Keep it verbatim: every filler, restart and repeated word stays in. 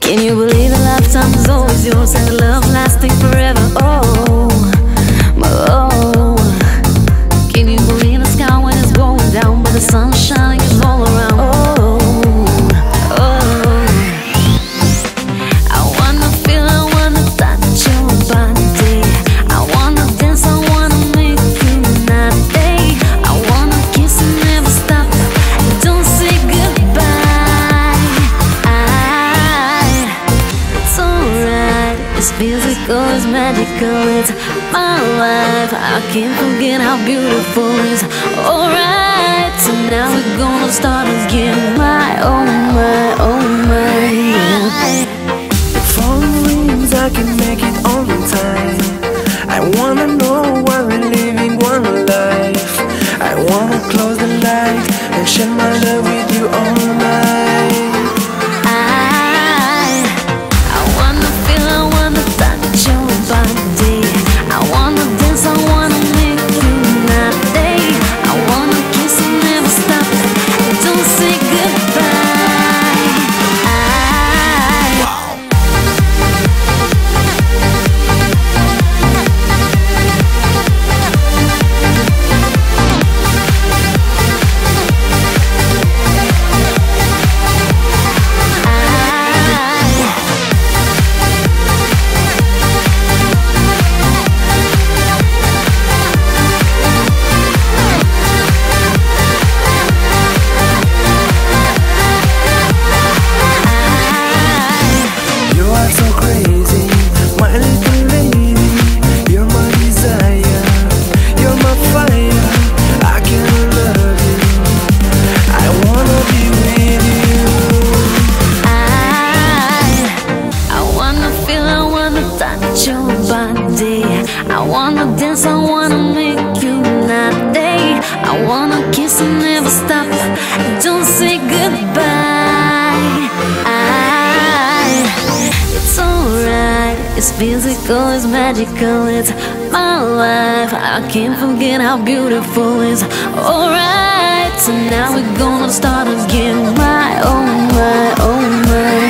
Can you believe the lifetime is always yours and the love lasting forever? Oh, oh. Can you believe the sky when it's going down, but the sun shining is all around? Oh, oh. I wanna feel, I wanna touch your body. I wanna dance, I wanna make you my day. I wanna kiss and never stop. Don't say goodbye. I, it's alright. It's physical, it's magical, it's my life. I can't forget how beautiful it's alright. So now we're gonna start again. My, oh my, oh my, yeah. Falling dreams, I can make it all the time. I wanna know why we're living one life. I wanna close the light and share my love with you all night. I, I wanna feel, I wanna touch your body. I wanna dance, I wanna make you my day. I wanna kiss and never stop. Don't say goodbye. I, You are so crazy, my little lady. You're my desire, you're my fire. I can't love you, I wanna be with you. I, I wanna feel, I wanna touch your body. I wanna dance, I wanna make you my day. I wanna kiss and never stop. Don't say goodbye. I, it's alright. It's physical, it's magical, it's my life. I can't forget how beautiful it's alright. So now we're gonna start again. My, oh my, oh my.